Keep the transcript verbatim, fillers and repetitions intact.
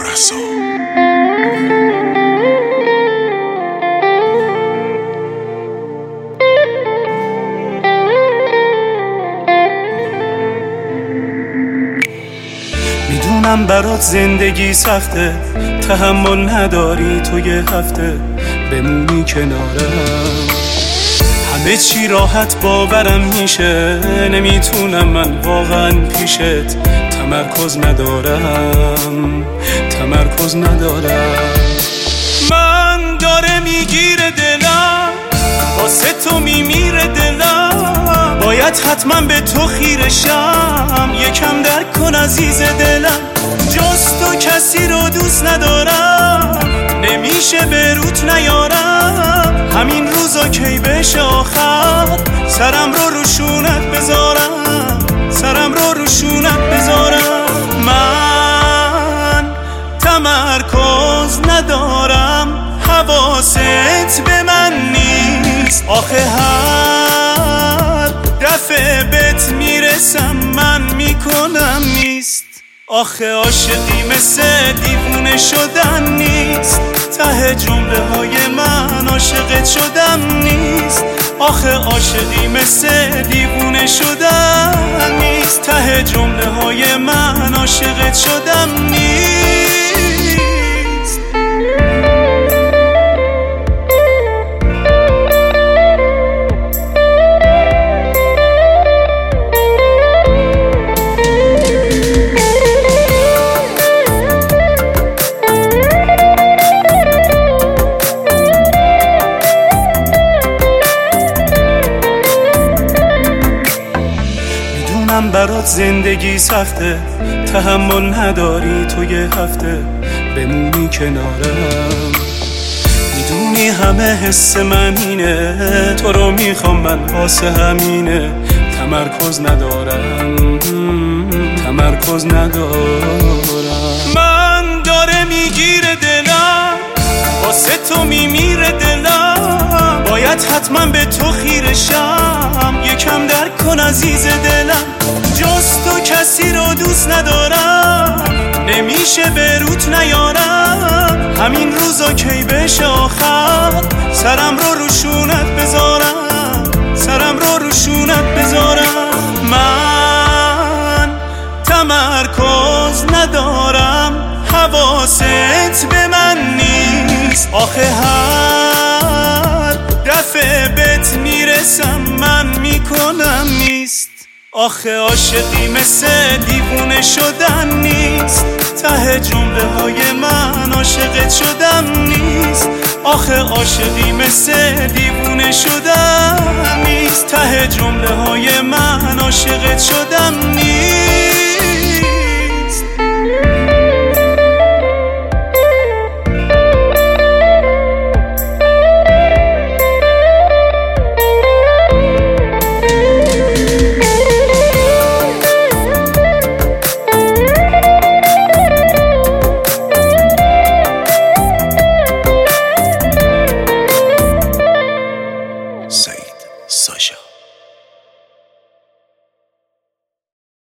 رسا. میدونم برات زندگی سخته، تحمل نداری تو یه هفته بمونی کنارم. همه چی راحت باورم میشه، نمیتونم من واقعا پیشت تمرکز ندارم، تمرکز ندارم. من داره میگیره دلم، واسه تو میمیره دلم، باید حتما به تو خیرشم، یکم درک کن عزیز دلم. جز تو کسی رو دوست ندارم، نمیشه به روت نیارم، همین روزا کی بشه آخر، سرم رو روشونت بذارم، سرم رو روشونت بذارم. من تمرکز ندارم، حواست به من نیست، آخه هر دفعه بهت میرسم من میکنم نیست. آخه عاشقی مثل دیوونه شدن نیست، ته جمله های من عاشقت شدم نیست. آخه عاشقی مثل دیوونه شدن نیست، ته جمله های من عاشقت شدم نیست. من برات زندگی سخته، تحمل نداری تو یه هفته بمونی کنارم. میدونی همه حس من اینه، تو رو میخوام من واسه همینه، تمرکز ندارم، تمرکز ندارم. من داره میگیره دلم، واسه تو میمیره دلم، باید حتما به تو خیرشم، یکم درک کن عزیز دلم. جز تو کسی رو دوست ندارم، نمیشه به روت نیارم، همین روزا کی بشه آخر، سرم رو روشونت بذارم، سرم رو روشونت بذارم. من تمرکز ندارم، حواست به من نیست، آخه هر دفعه بهت میرسم من میکنم نیست. آخه عاشقی مثل دیوونه شدن نیست، ته جمله های من عاشقت شدم نیست. آخه عاشقی مثل دیوونه شدن نیست، ته جمله های من عاشقت شدم نیست.